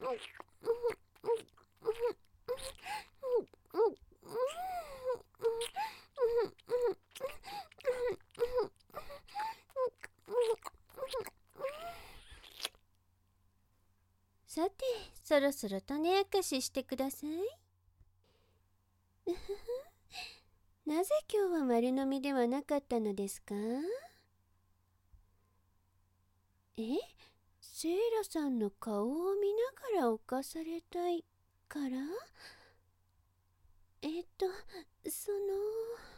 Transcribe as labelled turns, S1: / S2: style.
S1: さて、そろそろ種明かししてください。なぜ今日は丸飲みではなかったのですか？セイラさんの顔を見ながら犯されたいから？その